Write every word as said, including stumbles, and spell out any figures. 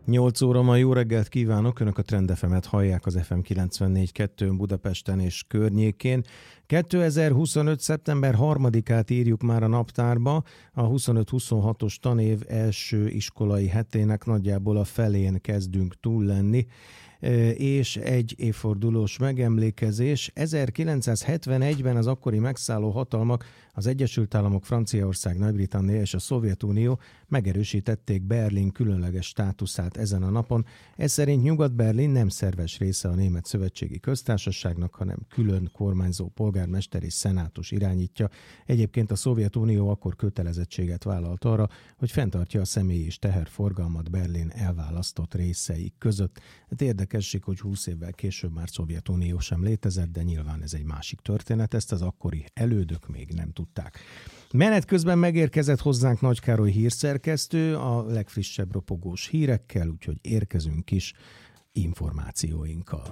nyolc óra ma, jó reggelt kívánok! Önök a Trend ef emet hallják az ef em kilencvennégy kettő Budapesten és környékén. kétezer-huszonöt. szeptember harmadikát írjuk már a naptárba, a huszonöt-huszonhatos tanév első iskolai hetének nagyjából a felén kezdünk túl lenni, és egy évfordulós megemlékezés. ezerkilencszázhetvenegyben az akkori megszálló hatalmak, az Egyesült Államok, Franciaország, Nagy-Britannia és a Szovjetunió megerősítették Berlin különleges státuszát ezen a napon. Ez szerint Nyugat-Berlin nem szerves része a Német Szövetségi Köztársaságnak, hanem külön kormányzó polgármester és szenátus irányítja. Egyébként a Szovjetunió akkor kötelezettséget vállalt arra, hogy fenntartja a személyi és teherforgalmat Berlin elválasztott részei között. Hát érdekesség, hogy húsz évvel később már Szovjetunió sem létezett, de nyilván ez egy másik történet, ezt az akkori elődök még nem tudták. Menet közben megérkezett hozzánk Nagy Károly hírszerkesztő a legfrissebb ropogós hírekkel, úgyhogy érkezünk is információinkkal.